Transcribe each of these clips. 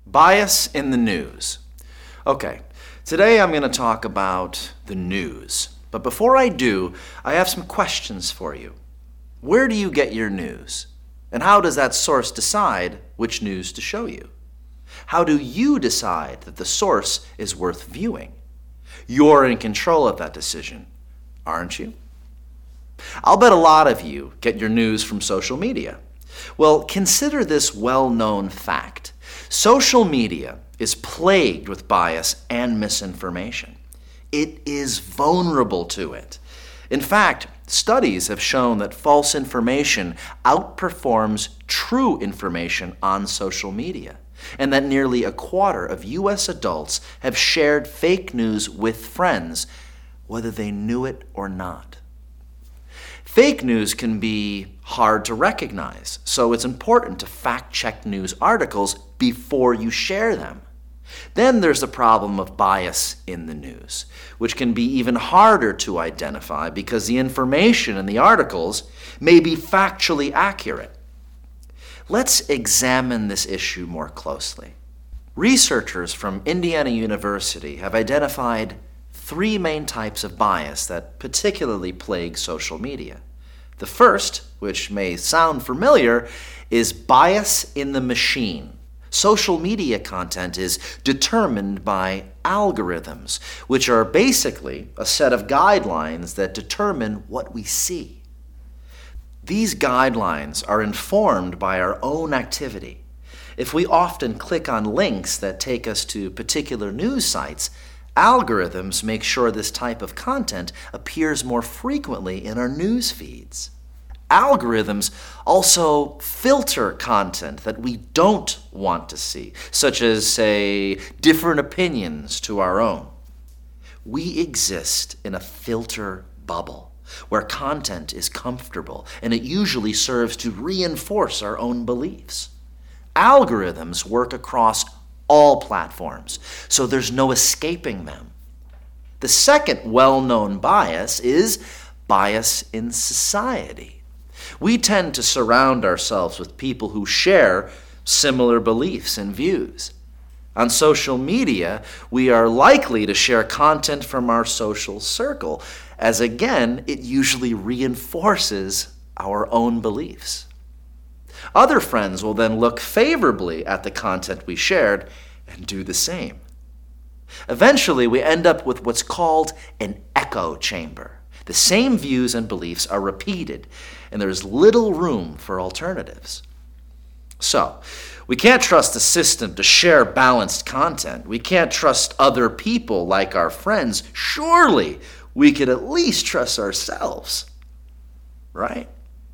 Bias in the news. Okay, today I'm going to talk about the news. But before I do, I have some questions for you. Where do you get your news? And how does that source decide which news to show you? How do you decide that the source is worth viewing? You're in control of that decision, aren't you? I'll bet a lot of you get your news from social media. Well, consider this well-known fact. Social media is plagued with bias and misinformation. It is vulnerable to it. In fact, studies have shown that false information outperforms true information on social media, and that nearly a quarter of U.S. adults have shared fake news with friends, whether they knew it or not. Fake news can be hard to recognize, so it's important to fact-check news articles before you share them. Then there's the problem of bias in the news, which can be even harder to identify because the information in the articles may be factually accurate. Let's examine this issue more closely. Researchers from Indiana University have identified three main types of bias that particularly plague social media. The first, which may sound familiar, is bias in the machine. Social media content is determined by algorithms, which are basically a set of guidelines that determine what we see. These guidelines are informed by our own activity. If we often click on links that take us to particular news sites, algorithms make sure this type of content appears more frequently in our news feeds. Algorithms also filter content that we don't want to see, such as, say, different opinions to our own. We exist in a filter bubble where content is comfortable, and it usually serves to reinforce our own beliefs. Algorithms work across all platforms, so there's no escaping them. The second well-known bias is bias in society. We tend to surround ourselves with people who share similar beliefs and views. On social media, we are likely to share content from our social circle, as again, it usually reinforces our own beliefs. Other friends will then look favorably at the content we shared and do the same. Eventually, we end up with what's called an echo chamber. The same views and beliefs are repeated, and there is little room for alternatives. So, we can't trust the system to share balanced content. We can't trust other people like our friends. Surely, we could at least trust ourselves, right?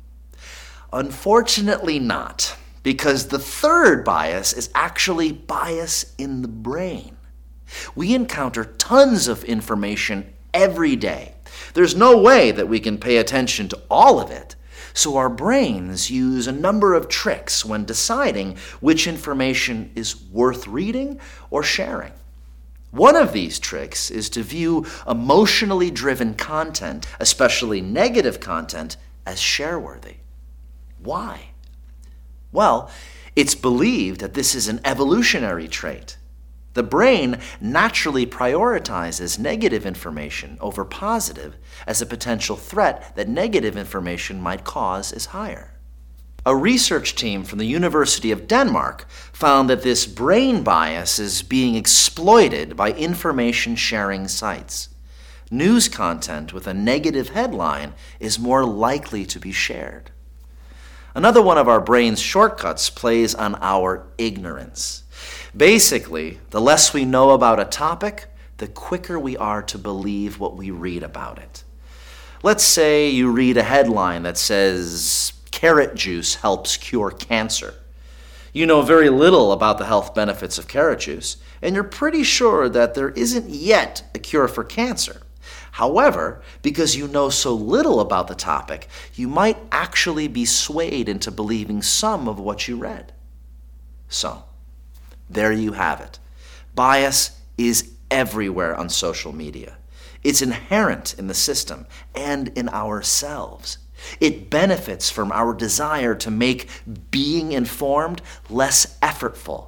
Unfortunately not, because the third bias is actually bias in the brain. We encounter tons of information every day. There's no way that we can pay attention to all of it, so our brains use a number of tricks when deciding which information is worth reading or sharing. One of these tricks is to view emotionally driven content, especially negative content, as share-worthy. Why? Well, it's believed that this is an evolutionary trait. The brain naturally prioritizes negative information over positive, as the potential threat that negative information might cause is higher. A research team from the University of Denmark found that this brain bias is being exploited by information-sharing sites. News content with a negative headline is more likely to be shared. Another one of our brain's shortcuts plays on our ignorance. Basically, the less we know about a topic, the quicker we are to believe what we read about it. Let's say you read a headline that says, "Carrot juice helps cure cancer." You know very little about the health benefits of carrot juice, and you're pretty sure that there isn't yet a cure for cancer. However, because you know so little about the topic, you might actually be swayed into believing some of what you read. So, there you have it. Bias is everywhere on social media. It's inherent in the system and in ourselves. It benefits from our desire to make being informed less effortful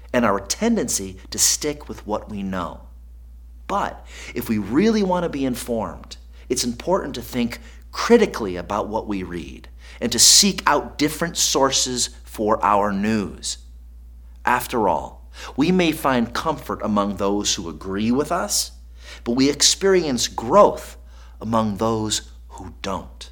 and our tendency to stick with what we know. But if we really want to be informed, it's important to think critically about what we read and to seek out different sources for our news. After all, we may find comfort among those who agree with us, but we experience growth among those who don't.